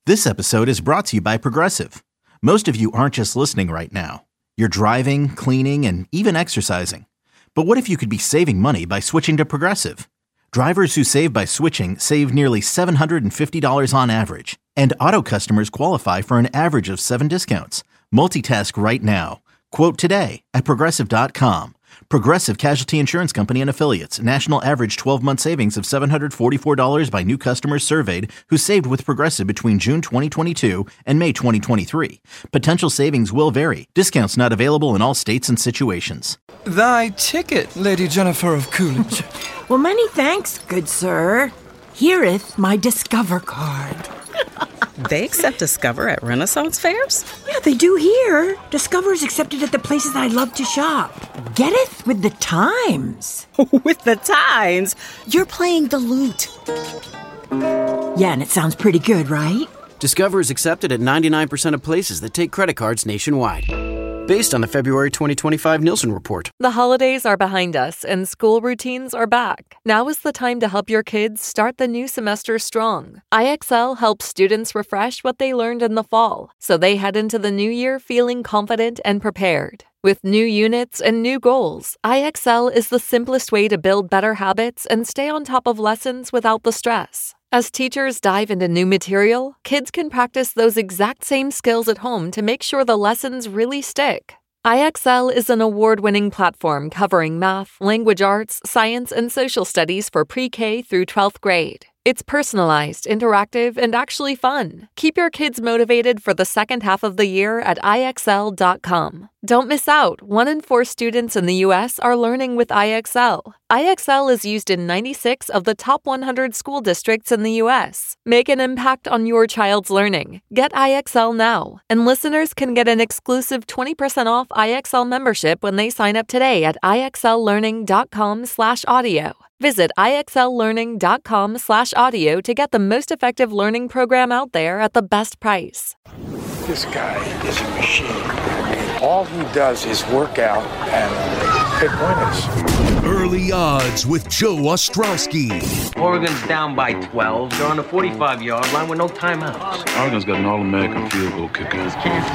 This episode is brought to you by Progressive. Most of you aren't just listening right now. You're driving, cleaning, and even exercising. But what if you could be saving money by switching to Progressive? Drivers who save by switching save nearly $750 on average. And auto customers qualify for an average of 7 discounts. Multitask right now. Quote today at Progressive.com. Progressive Casualty Insurance Company and Affiliates. National average 12-month savings of $744 by new customers surveyed who saved with Progressive between June 2022 and May 2023. Potential savings will vary. Discounts not available in all states and situations. Thy ticket, Lady Jennifer of Coolidge. Well, many thanks, good sir. Here'th my Discover card. They accept Discover at Renaissance fairs? Yeah, they do here. Discover is accepted at the places I love to shop. Getteth with the times. With the times? You're playing the lute. Yeah, and it sounds pretty good, right? Discover is accepted at 99% of places that take credit cards nationwide. Based on the February 2025 Nielsen report. The holidays are behind us and school routines are back. Now is the time to help your kids start the new semester strong. IXL helps students refresh what they learned in the fall, so they head into the new year feeling confident and prepared. With new units and new goals, IXL is the simplest way to build better habits and stay on top of lessons without the stress. As teachers dive into new material, kids can practice those exact same skills at home to make sure the lessons really stick. IXL is an award-winning platform covering math, language arts, science, and social studies for pre-K through 12th grade. It's personalized, interactive, and actually fun. Keep your kids motivated for the second half of the year at IXL.com. Don't miss out. 1 in 4 students in the U.S. are learning with IXL. IXL is used in 96 of the top 100 school districts in the U.S. Make an impact on your child's learning. Get IXL now. And listeners can get an exclusive 20% off IXL membership when they sign up today at IXLlearning.com/audio. Visit IXLlearning.com/audio to get the most effective learning program out there at the best price. This guy is a machine. All he does is work out and pick winners. Early odds with Joe Ostrowski. Oregon's down by 12. They're on the 45-yard line with no timeouts. Oregon's got an All-American field goal kicker.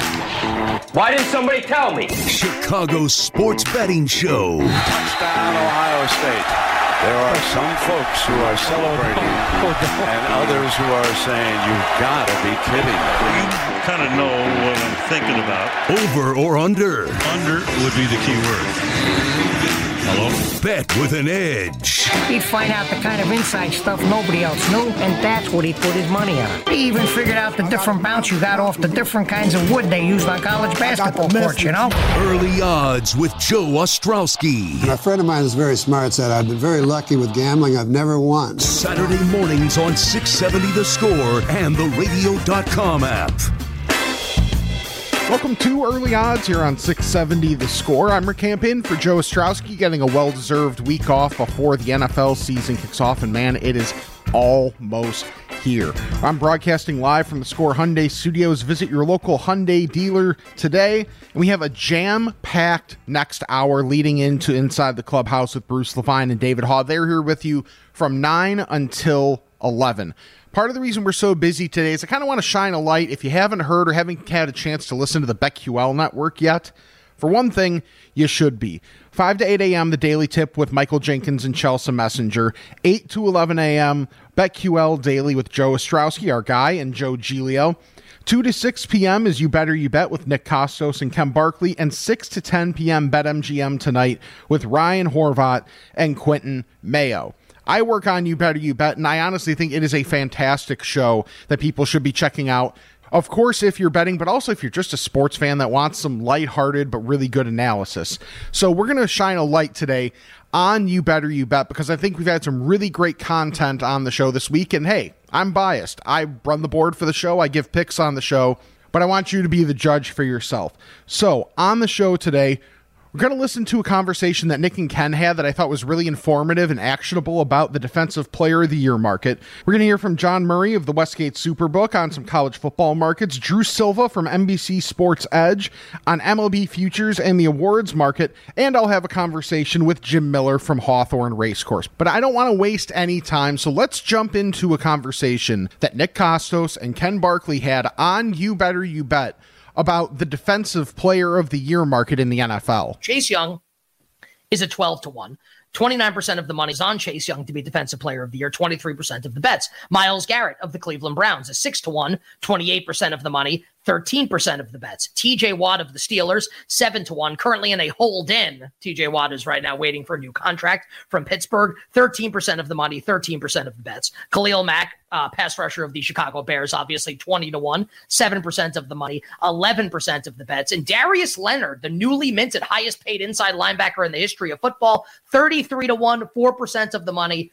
Why didn't somebody tell me? Chicago's sports betting show. Touchdown, Ohio State. There are some folks who are celebrating and others who are saying, you've got to be kidding me. You kind of know what I'm thinking about. Over or under? Under would be the key word. Hello? Bet with an edge. He'd find out the kind of inside stuff nobody else knew, and that's what he put his money on. He even figured out the different bounce you got off the different kinds of wood they used on college basketball courts, you know? Early odds with Joe Ostrowski. A friend of mine is very smart, said, I've been very lucky with gambling. I've never won. Saturday mornings on 670 The Score and the Radio.com app. Welcome to Early Odds here on 670 The Score. I'm Rick Campin for Joe Ostrowski, getting a well-deserved week off before the NFL season kicks off. And man, it is almost here. I'm broadcasting live from the Score Hyundai Studios. Visit your local Hyundai dealer today. And we have a jam-packed next hour leading into Inside the Clubhouse with Bruce Levine and David Haw. They're here with you from 9 until 11. Part of the reason we're so busy today is I kind of want to shine a light. If you haven't heard or haven't had a chance to listen to the BetQL network yet, for one thing, you should be. 5 to 8 a.m., the Daily Tip with Michael Jenkins and Chelsea Messenger. 8 to 11 a.m., BetQL Daily with Joe Ostrowski, our guy, and Joe Giglio. 2 to 6 p.m. is You Better You Bet with Nick Costos and Ken Barkley. And 6 to 10 p.m., BetMGM tonight with Ryan Horvat and Quentin Mayo. I work on You Better You Bet, and I honestly think it is a fantastic show that people should be checking out. Of course, if you're betting, but also if you're just a sports fan that wants some lighthearted but really good analysis. So we're going to shine a light today on You Better You Bet because I think we've had some really great content on the show this week. And hey, I'm biased. I run the board for the show. I give picks on the show, but I want you to be the judge for yourself. So on the show today, We're going to listen to a conversation that Nick and Ken had that I thought was really informative and actionable about the Defensive Player of the Year market. We're going to hear from John Murray of the Westgate Superbook on some college football markets, Drew Silva from NBC Sports Edge on MLB futures and the awards market, and I'll have a conversation with Jim Miller from Hawthorne Racecourse. But I don't want to waste any time, so let's jump into a conversation that Nick Kostos and Ken Barkley had on You Better You Bet about the Defensive Player of the Year market in the NFL. Chase Young is at 12-1. 29% of the money is on Chase Young to be Defensive Player of the Year, 23% of the bets. Myles Garrett of the Cleveland Browns is 6-1, 28% of the money, 13% of the bets. TJ Watt of the Steelers, 7-1, currently in a hold-in. TJ Watt is right now waiting for a new contract from Pittsburgh, 13% of the money, 13% of the bets. Khalil Mack, pass rusher of the Chicago Bears, obviously 20-1, 7% of the money, 11% of the bets. And Darius Leonard, the newly minted highest paid inside linebacker in the history of football, 33-1, 4% of the money,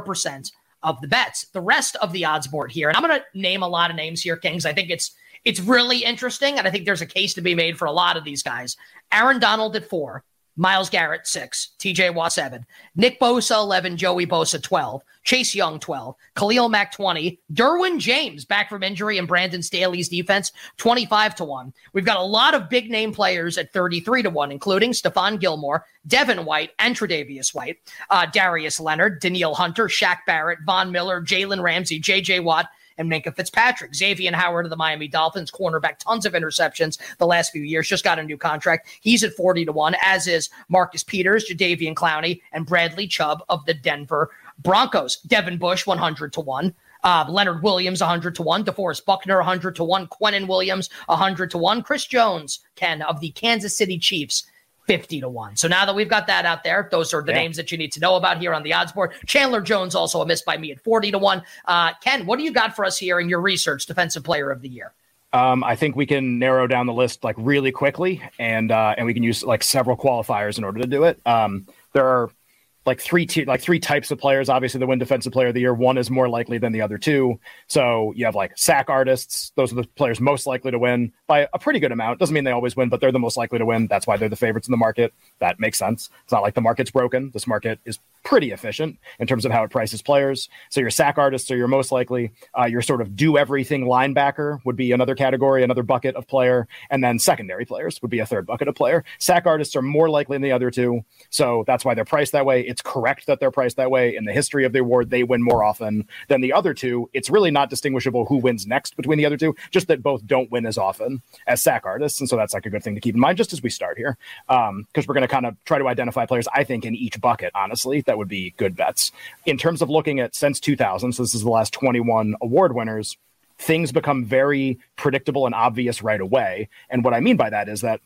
4% of the bets. The rest of the odds board here, and I'm going to name a lot of names here, Kings. I think it's really interesting, and I think there's a case to be made for a lot of these guys. Aaron Donald at 4, Myles Garrett 6, TJ Watt 7, Nick Bosa 11, Joey Bosa 12, Chase Young 12, Khalil Mack 20, Derwin James back from injury and Brandon Staley's defense 25-1. We've got a lot of big name players at 33-1, including Stephon Gilmore, Devin White, and Tre'Davious White, Darius Leonard, Danielle Hunter, Shaq Barrett, Von Miller, Jalen Ramsey, J.J. Watt, and Minkah Fitzpatrick. Xavier Howard of the Miami Dolphins, cornerback, tons of interceptions the last few years, just got a new contract. He's at 40-1, as is Marcus Peters, Jadeveon Clowney, and Bradley Chubb of the Denver Broncos. Devin Bush, 100-1. Leonard Williams, 100-1. DeForest Buckner, 100-1. Quinnen Williams, 100-1. Chris Jones, Ken, of the Kansas City Chiefs, 50-1. So now that we've got that out there, those are the names that you need to know about here on the odds board. Chandler Jones, also a miss by me at 40-1. Ken, what do you got for us here in your research, Defensive Player of the Year? I think we can narrow down the list like really quickly, and we can use like several qualifiers in order to do it. There are like three types of players, obviously, that win Defensive Player of the Year. One is more likely than the other two. So you have like sack artists. Those are the players most likely to win by a pretty good amount. Doesn't mean they always win, but they're the most likely to win. That's why they're the favorites in the market. That makes sense. It's not like the market's broken. This market is pretty efficient in terms of how it prices players. So your sack artists are your most likely. Your sort of do everything linebacker would be another category, another bucket of player. And then secondary players would be a third bucket of player. Sack artists are more likely than the other two. So that's why they're priced that way. It's correct that they're priced that way. In the history of the award, they win more often than the other two. It's really not distinguishable who wins next between the other two, just that both don't win as often as sack artists. And so that's like a good thing to keep in mind just as we start here. Because we're going to kind of try to identify players, I think, in each bucket, honestly, that would be good bets. In terms of looking at since 2000, so this is the last 21 award winners, things become very predictable and obvious right away. And what I mean by that is that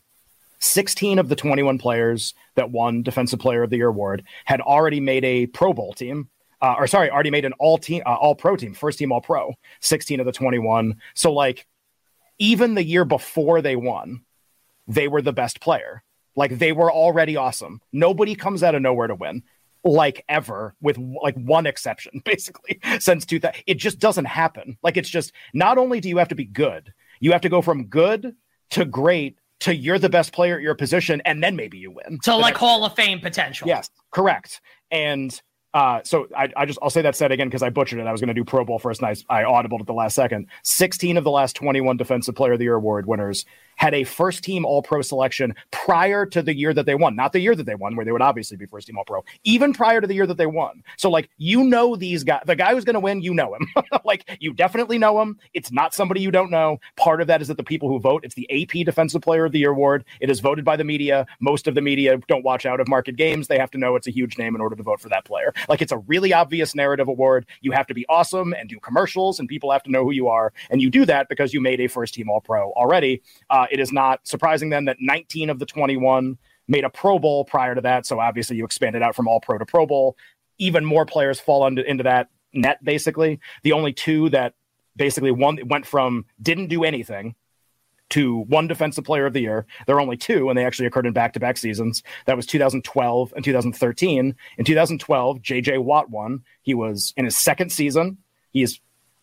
16 of the 21 players that won Defensive Player of the Year award had already made a Pro Bowl team, already made an all-pro team, first team all-pro, 16 of the 21. So like even the year before they won, they were the best player. Like they were already awesome. Nobody comes out of nowhere to win. Like ever, with like one exception, basically, since 2000. It just doesn't happen. Like it's just, not only do you have to be good, you have to go from good to great to you're the best player at your position, and then maybe you win. So like Hall of Fame potential. Yes, correct. And so I'll say that said again because I butchered it. I was going to do Pro Bowl first, and I audibled at the last second. 16 of the last 21 Defensive Player of the Year award winners had a first-team All-Pro selection prior to the year that they won. Not the year that they won, where they would obviously be first-team All-Pro, even prior to the year that they won. So, like, you know these guys. The guy who's going to win, you know him. Like, you definitely know him. It's not somebody you don't know. Part of that is that the people who vote, it's the AP Defensive Player of the Year award. It is voted by the media. Most of the media don't watch out of market games. They have to know it's a huge name in order to vote for that player. Like, it's a really obvious narrative award. You have to be awesome and do commercials, and people have to know who you are. And you do that because you made a first-team All-Pro already. It is not surprising then that 19 of the 21 made a Pro Bowl prior to that. So obviously you expanded out from All-Pro to Pro Bowl. Even more players fall into that net, basically. The only two that basically went from didn't do anything to one Defensive Player of the Year. There are only two, and they actually occurred in back-to-back seasons. That was 2012 and 2013. In 2012, J.J. Watt won. He was in his second season. He is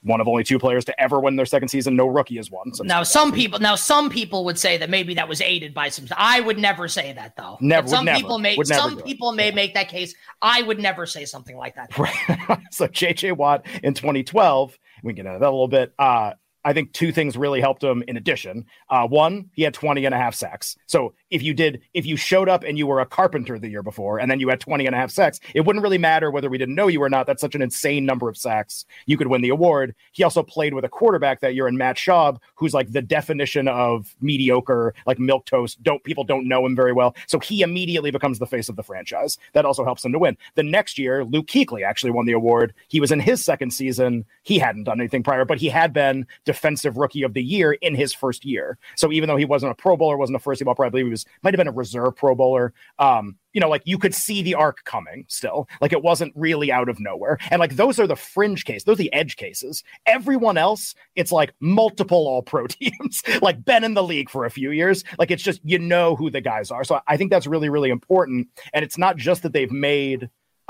one of only 2 players to ever win their second season. No rookie has won. Now some people would say that maybe that was aided by some. I would never say that though. Some people may make that case. I would never say something like that. Right. So J.J. Watt in 2012, we can get into that a little bit. I think 2 things really helped him in addition. One, he had 20 and a half sacks. So if you showed up and you were a Carpenter the year before and then you had 20 and a half sacks, it wouldn't really matter whether we didn't know you or not. That's such an insane number of sacks. You could win the award. He also played with a quarterback that year in Matt Schaub, who's like the definition of mediocre, like milquetoast. People don't know him very well. So he immediately becomes the face of the franchise. That also helps him to win. The next year, Luke Kuechly actually won the award. He was in his second season. He hadn't done anything prior, but he had been Defensive Rookie of the Year in his first year. So even though he wasn't a Pro Bowler, wasn't a first team All-Pro, I believe he might have been a reserve Pro Bowler. Like you could see the arc coming still. Like it wasn't really out of nowhere. And like those are the fringe cases. Those are the edge cases. Everyone else, it's like multiple All-Pro teams, like been in the league for a few years. Like it's just, who the guys are. So I think that's really, really important. And it's not just that they've made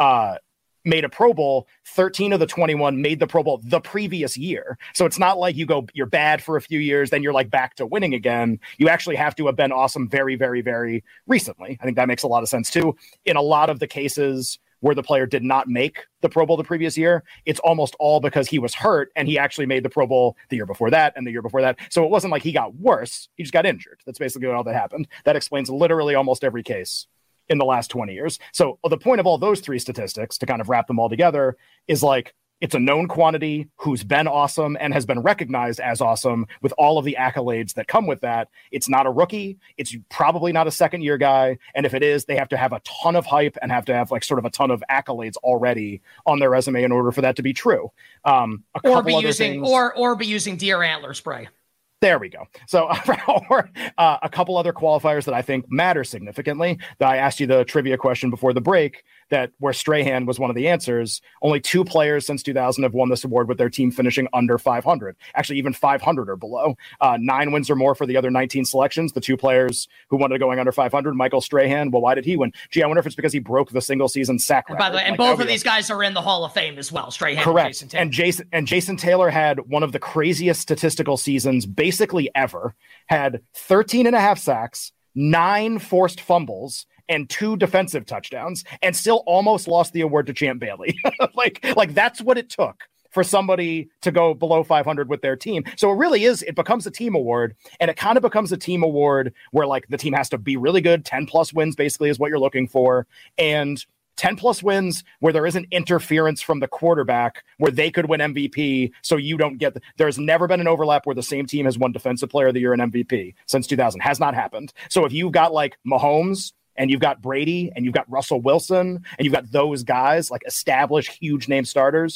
a Pro Bowl. 13 of the 21 made the Pro Bowl the previous year. So it's not like you're bad for a few years, then you're like back to winning again. You actually have to have been awesome very, very, very recently. I think that makes a lot of sense too. In a lot of the cases where the player did not make the Pro Bowl the previous year, it's almost all because he was hurt and he actually made the Pro Bowl the year before that and the year before that. So it wasn't like he got worse. He just got injured. That's basically all that happened. That explains literally almost every case in the last 20 years. So the point of all those 3 statistics, to kind of wrap them all together, is like it's a known quantity who's been awesome and has been recognized as awesome with all of the accolades that come with that. It's not a rookie. It's probably not a second-year guy. And if it is, they have to have a ton of hype and have to have like sort of a ton of accolades already on their resume in order for that to be true. Or be using deer antler spray. There we go. So a couple other qualifiers that I think matter significantly that I asked you the trivia question before the break, that where Strahan was one of the answers. Only 2 players since 2000 have won this award with their team finishing under 500. Actually, even 500 or below. 9 wins or more for the other 19 selections. The 2 players who wanted going under 500, Michael Strahan. Well, why did he win? Gee, I wonder if it's because he broke the single season sack record. By the way, and both of these guys are in the Hall of Fame as well. Strahan. Correct. And Jason Taylor had one of the craziest statistical seasons basically ever. Had 13 and a half sacks, 9 forced fumbles, and 2 defensive touchdowns, and still almost lost the award to Champ Bailey. like that's what it took for somebody to go below 500 with their team. So it becomes a team award, and it kind of becomes a team award where like the team has to be really good. 10 plus wins basically is what you're looking for. And 10 plus wins where there isn't interference from the quarterback where they could win MVP. So you don't get, there's never been an overlap where the same team has won Defensive Player of the Year and MVP since 2000. Has not happened. So if you've got like Mahomes and you've got Brady and you've got Russell Wilson and you've got those guys, like established huge name starters,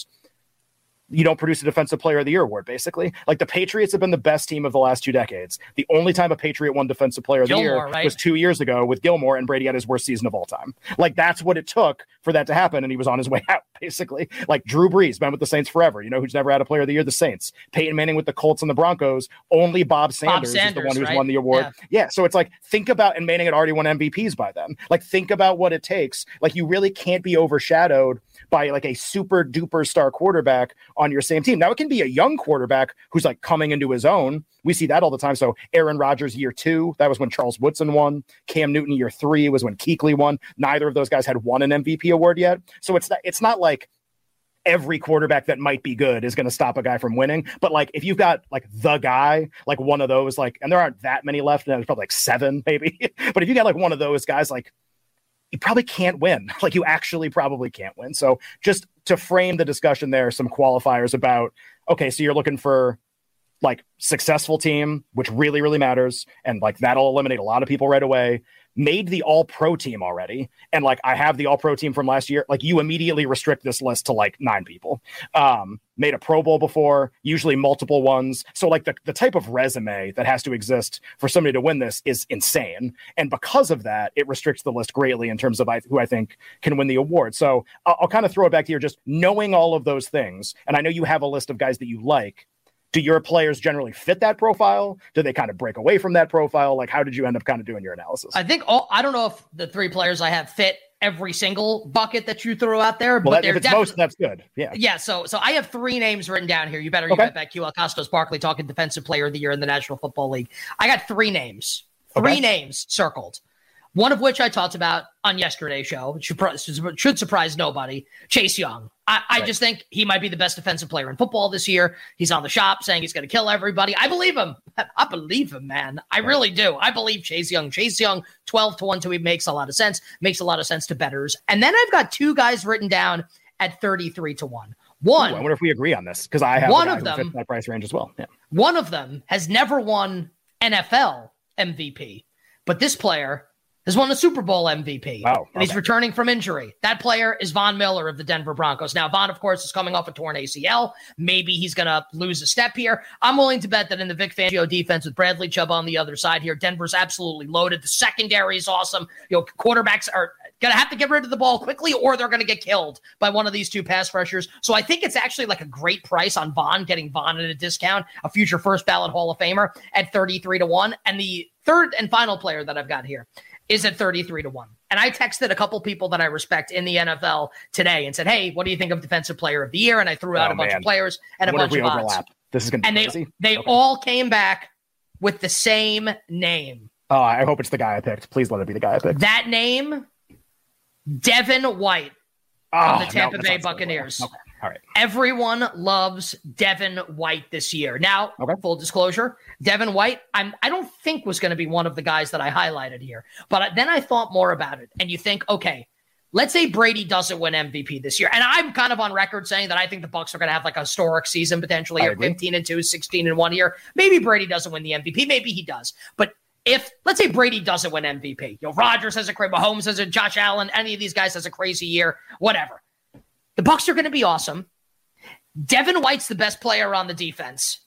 you don't produce a Defensive Player of the Year award, basically. Like the Patriots have been the best team of the last 2 decades. The only time a Patriot won Defensive Player of the Year was 2 years ago with Gilmore, and Brady had his worst season of all time. Like that's what it took for that to happen, and he was on his way out, basically. Like Drew Brees, been with the Saints forever. You know who's never had a Player of the Year? The Saints. Peyton Manning with the Colts and the Broncos. Only Bob Sanders is the one who's won the award. Yeah, so it's like, think about, and Manning had already won MVPs by then. Like think about what it takes. Like you really can't be overshadowed by like a super duper star quarterback on your same team. Now it can be a young quarterback who's like coming into his own. We see that all the time. So Aaron Rodgers year 2, that was when Charles Woodson won. Cam Newton year 3 was when Kuechly won. Neither of those guys had won an MVP award yet. So it's not like every quarterback that might be good is going to stop a guy from winning. But like if you've got like the guy, like one of those, like, and there aren't that many left, and there's probably like 7 maybe. But if you got like one of those guys, like you probably can't win. Like you actually probably can't win. So just to frame the discussion there, some qualifiers about, okay, so you're looking for like successful team, which really, really matters. And like, that'll eliminate a lot of people right away. Made the all-pro team already. And like, I have the all-pro team from last year. Like you immediately restrict this list to like 9 people. Made a Pro Bowl before, usually multiple ones. So like the type of resume that has to exist for somebody to win this is insane. And because of that, it restricts the list greatly in terms of who I think can win the award. So I'll kind of throw it back to you, just knowing all of those things. And I know you have a list of guys that you like. Do your players generally fit that profile? Do they kind of break away from that profile? Like, how did you end up kind of doing your analysis? I think I don't know if the 3 players I have fit every single bucket that you threw out there, well, but they're definitely most. That's good. Yeah. Yeah. So I have 3 names written down here. You better bet back. QL Costos Barkley talking Defensive Player of the Year in the National Football League. I got 3 names. 3 names circled. One of which I talked about on yesterday's show. It should surprise nobody. Chase Young. I just think he might be the best defensive player in football this year. He's on the shop saying he's going to kill everybody. I believe him. I believe him, man. I really do. I believe Chase Young. Chase Young, 12-1 to me makes a lot of sense. Makes a lot of sense to bettors. And then I've got 2 guys written down at 33-1. One. Ooh, I wonder if we agree on this because I have one of them that price range as well. Yeah. One of them has never won NFL MVP, but this player has won a Super Bowl MVP, and he's returning from injury. That player is Von Miller of the Denver Broncos. Now, Von, of course, is coming off a torn ACL. Maybe he's going to lose a step here. I'm willing to bet that in the Vic Fangio defense with Bradley Chubb on the other side here, Denver's absolutely loaded. The secondary is awesome. Quarterbacks are going to have to get rid of the ball quickly or they're going to get killed by one of these 2 pass rushers. So I think it's actually like a great price on Von, getting Von at a discount, a future first ballot Hall of Famer at 33-1. And the third and final player that I've got here is at 33-1. And I texted a couple people that I respect in the NFL today and said, hey, what do you think of Defensive Player of the Year? And I threw out a bunch of players and a bunch of odds. This is going to be crazy. They all came back with the same name. Oh, I hope it's the guy I picked. Please let it be the guy I picked. That name, Devin White of the Tampa Bay Buccaneers. Okay. All right. Everyone loves Devin White this year. Now, full disclosure, Devin White, I don't think was going to be one of the guys that I highlighted here. But then I thought more about it. And you think, okay, let's say Brady doesn't win MVP this year. And I'm kind of on record saying that I think the Bucs are going to have like a historic season potentially, or 15-2, 16-1 year. Maybe Brady doesn't win the MVP. Maybe he does. But if, let's say Brady doesn't win MVP, Rodgers has a crazy, Mahomes has a, Josh Allen, any of these guys has a crazy year, whatever. The Bucs are going to be awesome. Devin White's the best player on the defense.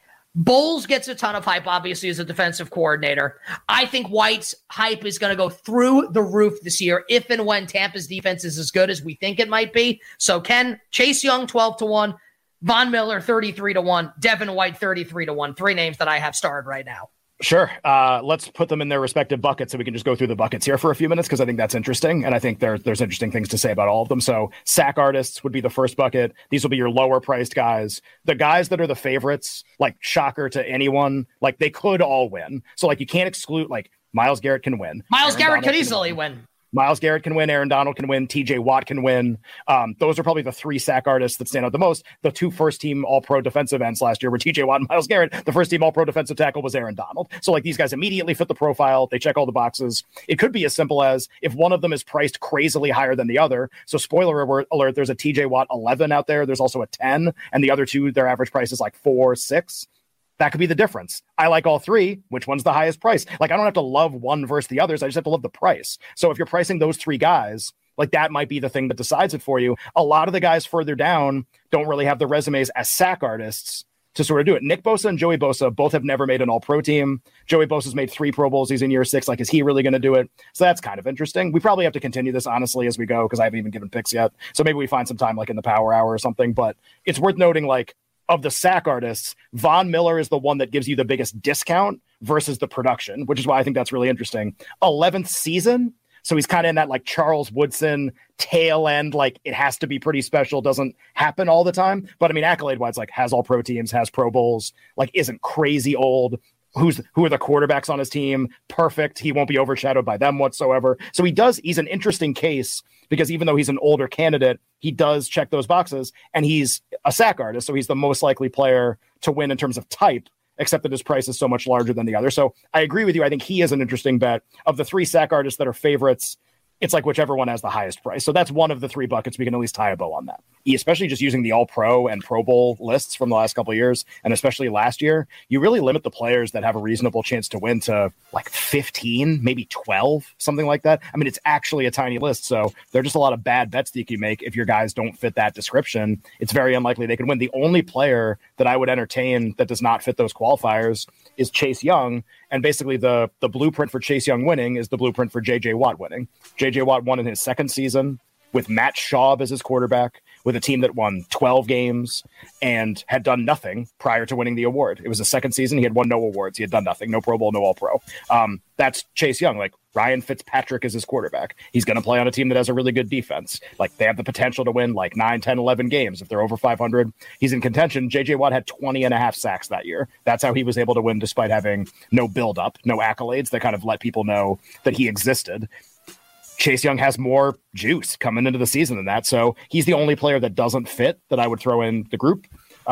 Bowles gets a ton of hype, obviously, as a defensive coordinator. I think White's hype is going to go through the roof this year if and when Tampa's defense is as good as we think it might be. So, Ken, Chase Young, 12-1, Von Miller, 33-1, Devin White, 33-1. 3 names that I have starred right now. Sure. Let's put them in their respective buckets so we can just go through the buckets here for a few minutes because I think that's interesting. And I think there's interesting things to say about all of them. So sack artists would be the first bucket. These will be your lower priced guys. The guys that are the favorites, like shocker to anyone, like they could all win. So like you can't exclude, like Myles Garrett can win. Myles Garrett could easily win. Myles Garrett can win. Aaron Donald can win. TJ Watt can win. Those are probably the 3 sack artists that stand out the most. The 2 first-team All-Pro defensive ends last year were TJ Watt and Myles Garrett. The first-team All-Pro defensive tackle was Aaron Donald. So, like, these guys immediately fit the profile. They check all the boxes. It could be as simple as if one of them is priced crazily higher than the other. So, spoiler alert, there's a TJ Watt 11 out there. There's also a 10. And the other 2, their average price is like 4, 6. That could be the difference. I like all 3. Which one's the highest price? Like, I don't have to love one versus the others. I just have to love the price. So if you're pricing those 3 guys, like that might be the thing that decides it for you. A lot of the guys further down don't really have the resumes as sack artists to sort of do it. Nick Bosa and Joey Bosa both have never made an all-pro team. Joey Bosa's made 3 Pro Bowls. He's in year 6. Like, is he really going to do it? So that's kind of interesting. We probably have to continue this, honestly, as we go, because I haven't even given picks yet. So maybe we find some time, like in the power hour or something. But it's worth noting, like, of the sack artists, Von Miller is the one that gives you the biggest discount versus the production, which is why I think that's really interesting. 11th season. So he's kind of in that like Charles Woodson tail end, like it has to be pretty special, doesn't happen all the time. But I mean, accolade-wise, like has all pro teams, has Pro Bowls, like isn't crazy old. Who are the quarterbacks on his team? Perfect. He won't be overshadowed by them whatsoever. So he's an interesting case because even though he's an older candidate, he does check those boxes and he's a sack artist. So he's the most likely player to win in terms of type, except that his price is so much larger than the other. So I agree with you. I think he is an interesting bet. Of the 3 sack artists that are favorites, it's like whichever one has the highest price. So that's one of the 3 buckets. We can at least tie a bow on that. Especially just using the All-Pro and Pro Bowl lists from the last couple of years, and especially last year, you really limit the players that have a reasonable chance to win to like 15, maybe 12, something like that. I mean, it's actually a tiny list, so there are just a lot of bad bets that you can make if your guys don't fit that description. It's very unlikely they can win. The only player that I would entertain that does not fit those qualifiers is Chase Young, and basically the blueprint for Chase Young winning is the blueprint for J.J. Watt winning. J.J. Watt won in his 2nd season with Matt Schaub as his quarterback, with a team that won 12 games and had done nothing prior to winning the award. It was the second season. He had won no awards. He had done nothing. No Pro Bowl, no All-Pro. That's Chase Young. Like, Ryan Fitzpatrick is his quarterback. He's going to play on a team that has a really good defense. Like, they have the potential to win like 9, 10, 11 games. If they're over 500, he's in contention. J.J. Watt had 20 and a half sacks that year. That's how he was able to win despite having no build-up, no accolades that kind of let people know that he existed. Chase Young has more juice coming into the season than that. So he's the only player that doesn't fit that I would throw in the group.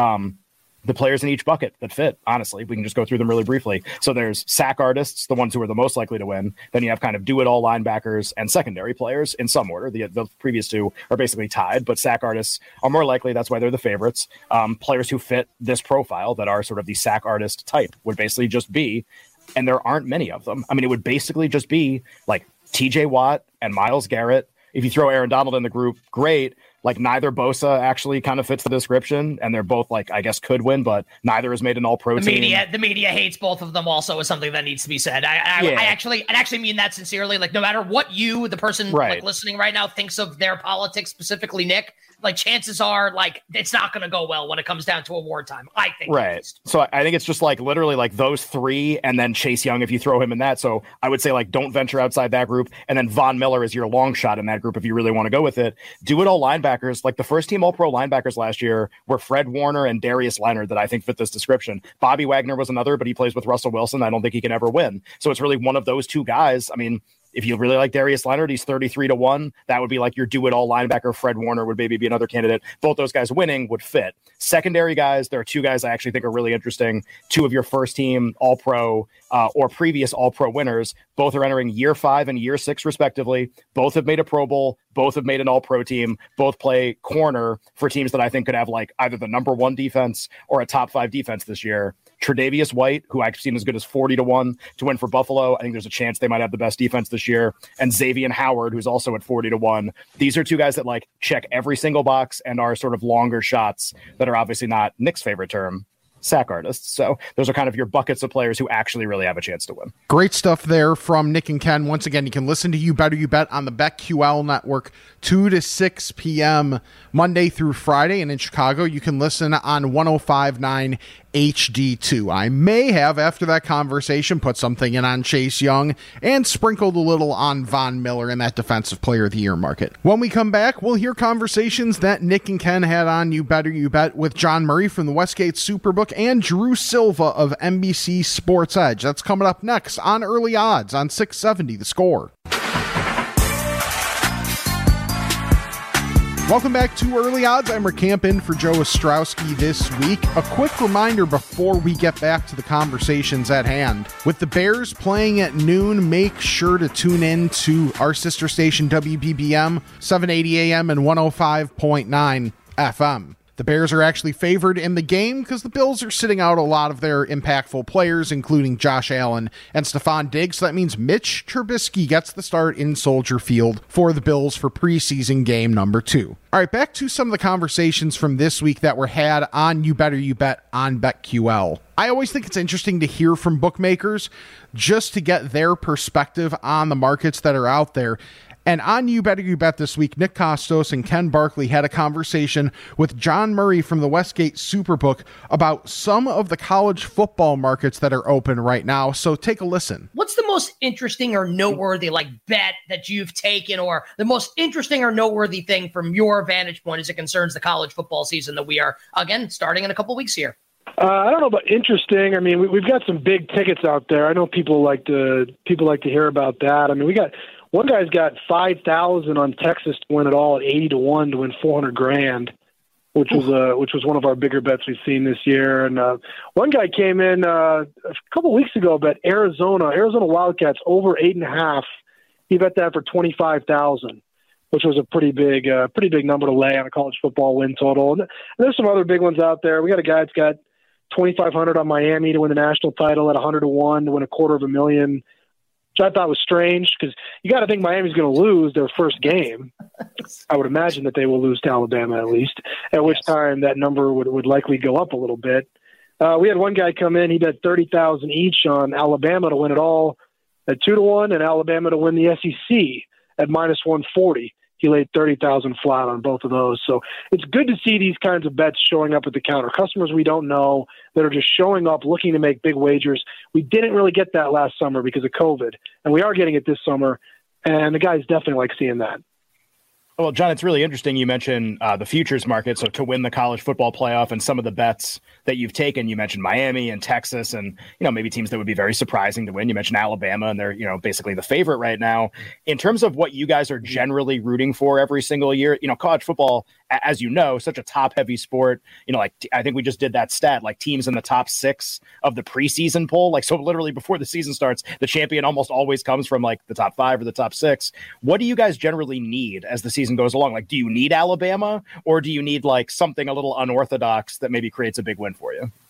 The players in each bucket that fit, honestly, we can just go through them really briefly. So there's sack artists, the ones who are the most likely to win. Then you have kind of do-it-all linebackers and secondary players in some order. The previous two are basically tied, but sack artists are more likely. That's why they're the favorites. Players who fit this profile that are sort of the sack artist type would basically just be, and there aren't many of them. I mean, it would basically just be like TJ Watt and Myles Garrett. If you throw Aaron Donald in the group, great. Like, neither Bosa actually kind of fits the description, and they're both, like, I guess could win, but neither has made an all-pro team. The media hates both of them also is something that needs to be said. I actually mean that sincerely. Like, no matter what you, the person like listening right now, thinks of their politics, specifically Nick, like, chances are, like, it's not going to go well when it comes down to award time, I think. Right. So I think it's just, like, literally, like, those three, and then Chase Young, if you throw him in that. So I would say, like, don't venture outside that group, and then Von Miller is your long shot in that group if you really want to go with it. Do it all linebackers. Like, the first team all-pro linebackers last year were Fred Warner and Darius Leonard that I think fit this description. Bobby Wagner was another, but he plays with Russell Wilson. I don't think he can ever win. So it's really one of those two guys. I mean, if you really like Darius Leonard, he's 33-1. That would be like your do-it-all linebacker. Fred Warner would maybe be another candidate. Both those guys winning would fit. Secondary guys, there are two guys I actually think are really interesting. Two of your first-team All-Pro or previous All-Pro winners. Both are entering year 5 and year 6, respectively. Both have made a Pro Bowl. Both have made an All-Pro team. Both play corner for teams that I think could have like either the number 1 defense or a top 5 defense this year. Tre'Davious White, who I've seen as good as 40-1 to win for Buffalo. I think there's a chance they might have the best defense this year. And Xavier Howard, who's also at 40-1. These are two guys that like check every single box and are sort of longer shots that are obviously not Nick's favorite term, sack artists. So those are kind of your buckets of players who actually really have a chance to win. Great stuff there from Nick and Ken. Once again, you can listen to You Better You Bet on the BetQL network 2 to 6 p.m. Monday through Friday. And in Chicago, you can listen on 105.9 HD2. I may have, after that conversation, put something in on Chase Young and sprinkled a little on Von Miller in that Defensive Player of the Year market. When we come back, we'll hear conversations that Nick and Ken had on You Better You Bet with John Murray from the Westgate Superbook and Drew Silva of NBC Sports Edge. That's coming up next on Early Odds on 670 The Score. Welcome back to Early Odds. I'm Rick Camp in for Joe Ostrowski this week. A quick reminder before we get back to the conversations at hand. With the Bears playing at noon, make sure to tune in to our sister station WBBM, 780 AM and 105.9 FM. The Bears are actually favored in the game because the Bills are sitting out a lot of their impactful players, including Josh Allen and Stephon Diggs. So that means Mitch Trubisky gets the start in Soldier Field for the Bills for preseason game number 2. All right, back to some of the conversations from this week that were had on You Better You Bet on BetQL. I always think it's interesting to hear from bookmakers just to get their perspective on the markets that are out there. And on You Better You Bet this week, Nick Kostos and Ken Barkley had a conversation with John Murray from the Westgate Superbook about some of the college football markets that are open right now. So take a listen. What's the most interesting or noteworthy bet that you've taken, or the most interesting or noteworthy thing from your vantage point as it concerns the college football season that we are, again, starting in a couple weeks here? I don't know about interesting. I mean, we've got some big tickets out there. I know people like to hear about that. I mean, one guy's got 5,000 on Texas to win it all at 80-1 to win $400,000, which was one of our bigger bets we've seen this year. And one guy came in a couple weeks ago, bet Arizona Wildcats over 8.5. He bet that for $25,000, which was a pretty big number to lay on a college football win total. And there's some other big ones out there. We got a guy that's got 2,500 on Miami to win the national title at 100-1 to win $250,000. Which I thought was strange because you got to think Miami's going to lose their first game. I would imagine that they will lose to Alabama at least, at which time that number would likely go up a little bit. We had one guy come in, he bet 30,000 each on Alabama to win it all at 2-1 and Alabama to win the SEC at -140. He laid 30,000 flat on both of those. So it's good to see these kinds of bets showing up at the counter. Customers we don't know that are just showing up looking to make big wagers. We didn't really get that last summer because of COVID, and we are getting it this summer, and the guys definitely like seeing that. Well, John, it's really interesting you mentioned the futures market. So to win the college football playoff and some of the bets that you've taken, you mentioned Miami and Texas and, maybe teams that would be very surprising to win. You mentioned Alabama, and they're, basically the favorite right now. In terms of what you guys are generally rooting for every single year, college football, as you know, such a top heavy sport, I think we just did that stat, like teams in the top 6 of the preseason poll. So literally before the season starts, the champion almost always comes from the top 5 or the top 6. What do you guys generally need as the season goes along? Do you need Alabama, or do you need something a little unorthodox that maybe creates a big win for you?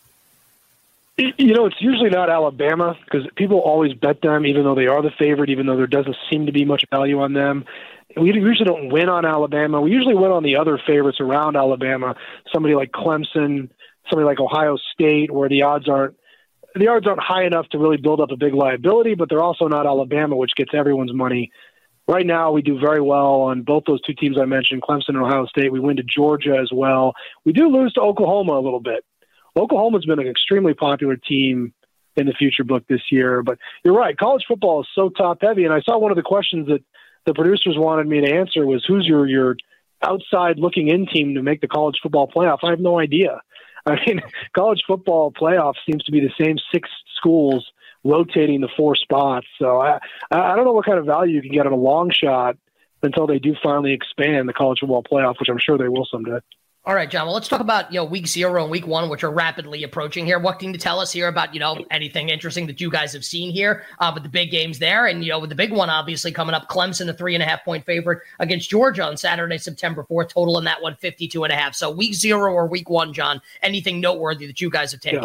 It's usually not Alabama because people always bet them, even though they are the favorite, even though there doesn't seem to be much value on them. We usually don't win on Alabama. We usually win on the other favorites around Alabama, somebody like Clemson, somebody like Ohio State, where the odds aren't high enough to really build up a big liability, but they're also not Alabama, which gets everyone's money. Right now, we do very well on both those two teams I mentioned, Clemson and Ohio State. We win to Georgia as well. We do lose to Oklahoma a little bit. Oklahoma's been an extremely popular team in the future book this year, but you're right. College football is so top-heavy, and I saw one of the questions that the producers wanted me to answer was, who's your outside-looking-in team to make the college football playoff? I have no idea. College football playoff seems to be the same 6 schools rotating the 4 spots. So I don't know what kind of value you can get on a long shot until they do finally expand the college football playoff, which I'm sure they will someday. All right, John. Well, let's talk about week 0 and week 1, which are rapidly approaching here. What can you tell us here about anything interesting that you guys have seen here with the big games there, and with the big one obviously coming up, Clemson, a 3.5-point favorite against Georgia on Saturday, September 4th. Total in that one 52.5. So week 0 or week 1, John. Anything noteworthy that you guys have taken? Yeah.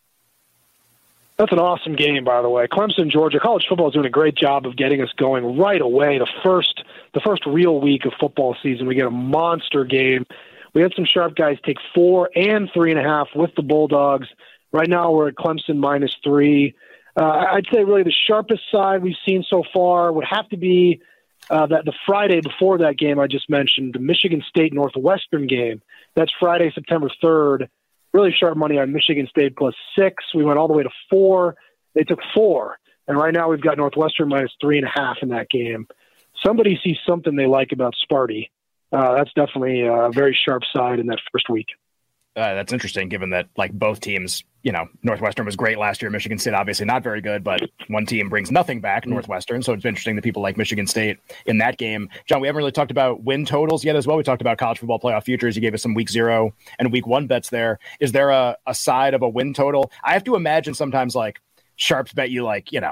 That's an awesome game, by the way. Clemson, Georgia. College football is doing a great job of getting us going right away. The first real week of football season, we get a monster game. We had some sharp guys take 4 and 3.5 with the Bulldogs. Right now, we're at Clemson -3. I'd say really the sharpest side we've seen so far would have to be the Friday before that game I just mentioned, the Michigan State Northwestern game. That's Friday, September 3rd. Really sharp money on Michigan State +6. We went all the way to 4. They took 4. And right now we've got Northwestern -3.5 in that game. Somebody sees something they like about Sparty. That's definitely a very sharp side in that first week. That's interesting, given that both teams, Northwestern was great last year. Michigan State obviously not very good, but one team brings nothing back, Northwestern. So it's interesting that people like Michigan State in that game. John, we haven't really talked about win totals yet as well. We talked about college football playoff futures. You gave us some week 0 and week 1 bets there. Is there a side of a win total? I have to imagine sometimes sharps bet you